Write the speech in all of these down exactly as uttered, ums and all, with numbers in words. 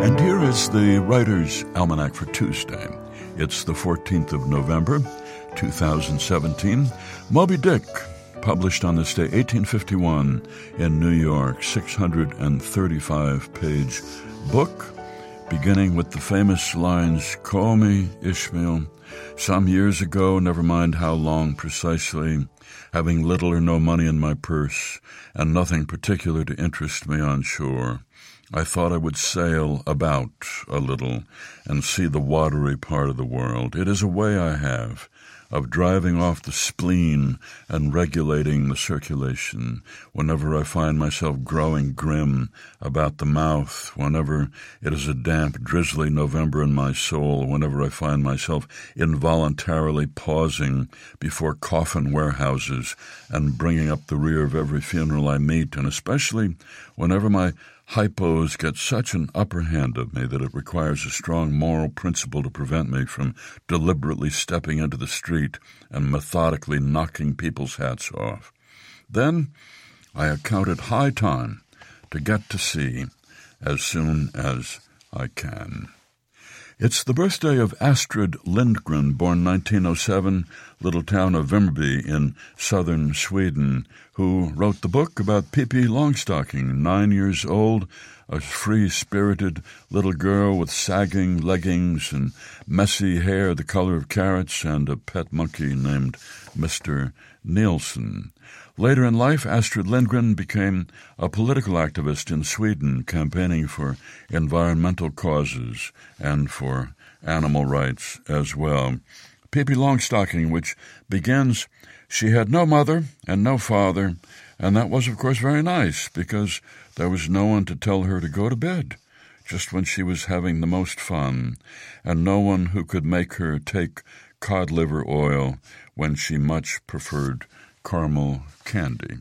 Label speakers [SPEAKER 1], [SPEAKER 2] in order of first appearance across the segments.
[SPEAKER 1] And here is the Writer's Almanac for Tuesday. It's the fourteenth of November, two thousand seventeen. Moby Dick, published on this day, eighteen fifty-one, in New York, six hundred thirty-five page book, beginning with the famous lines, "Call me, Ishmael, some years ago, never mind how long precisely, having little or no money in my purse, and nothing particular to interest me on shore. I thought I would sail about a little and see the watery part of the world. It is a way I have of driving off the spleen and regulating the circulation whenever I find myself growing grim about the mouth, whenever it is a damp, drizzly November in my soul, whenever I find myself involuntarily pausing before coffin warehouses and bringing up the rear of every funeral I meet, and especially whenever my hypos get such an upper hand of me that it requires a strong moral principle to prevent me from deliberately stepping into the street and methodically knocking people's hats off. Then I account it high time to get to sea as soon as I can." It's the birthday of Astrid Lindgren, born nineteen oh seven, little town of Vimmerby in southern Sweden, who wrote the book about Pippi Longstocking, nine years old, a free-spirited little girl with sagging leggings and messy hair the color of carrots and a pet monkey named Mister Nielsen. Later in life, Astrid Lindgren became a political activist in Sweden, campaigning for environmental causes and for animal rights as well. Pippi Longstocking, which begins, "She had no mother and no father," and that was, of course, very nice because there was no one to tell her to go to bed just when she was having the most fun, and no one who could make her take cod liver oil when she much preferred caramel candy.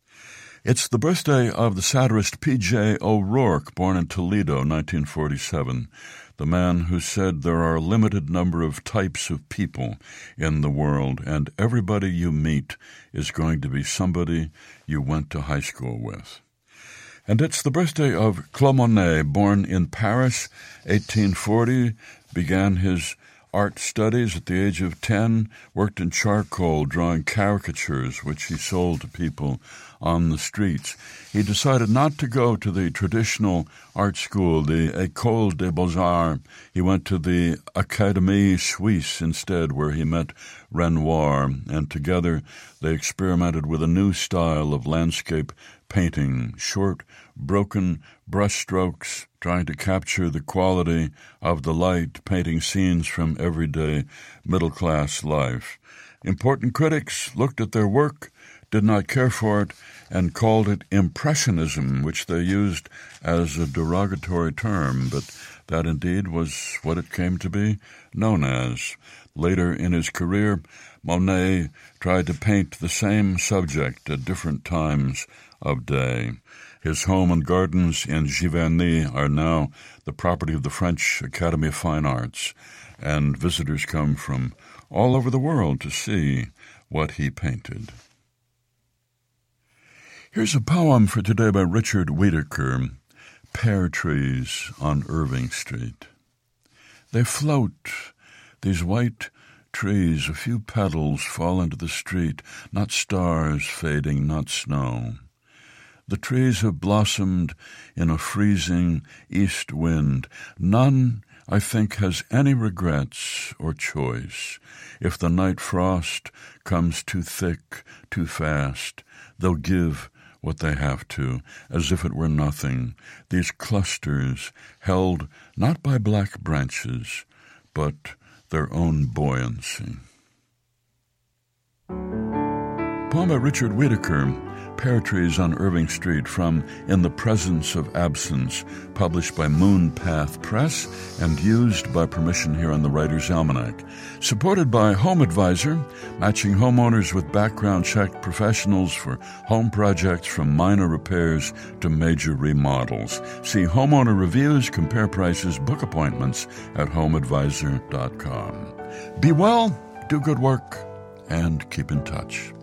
[SPEAKER 1] It's the birthday of the satirist P J O'Rourke, born in Toledo, nineteen forty-seven, the man who said there are a limited number of types of people in the world, and everybody you meet is going to be somebody you went to high school with. And it's the birthday of Claude Monet, born in Paris, eighteen forty, began his art studies at the age of ten, worked in charcoal, drawing caricatures, which he sold to people on the streets. He decided not to go to the traditional art school, the École des Beaux-Arts. He went to the Académie Suisse instead, where he met Renoir, and together they experimented with a new style of landscape painting, short, broken brushstrokes, trying to capture the quality of the light, painting scenes from everyday middle-class life. Important critics looked at their work, did not care for it, and called it Impressionism, which they used as a derogatory term, but that indeed was what it came to be known as. Later in his career, Monet tried to paint the same subject at different times of day. His home and gardens in Giverny are now the property of the French Academy of Fine Arts, and visitors come from all over the world to see what he painted. Here's a poem for today by Richard Whitaker, Pear Trees on Irving Street. They float, these white trees, a few petals fall into the street, not stars fading, not snow. The trees have blossomed in a freezing east wind. None, I think, has any regrets or choice. If the night frost comes too thick, too fast, they'll give what they have to, as if it were nothing. These clusters held not by black branches, but their own buoyancy. Poem by Richard Whitaker, Pear Trees on Irving Street, from In the Presence of Absence, published by Moonpath Press and used by permission here on the Writer's Almanac. Supported by Home Advisor, matching homeowners with background-checked professionals for home projects from minor repairs to major remodels. See homeowner reviews, compare prices, book appointments at home advisor dot com. Be well, do good work, and keep in touch.